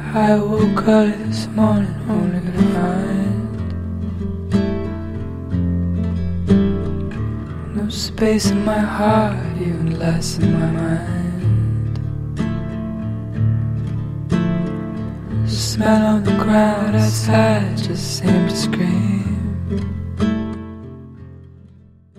I woke up this morning only to find no space in my heart, even less in my mind. The smell on the ground outside just seemed to scream.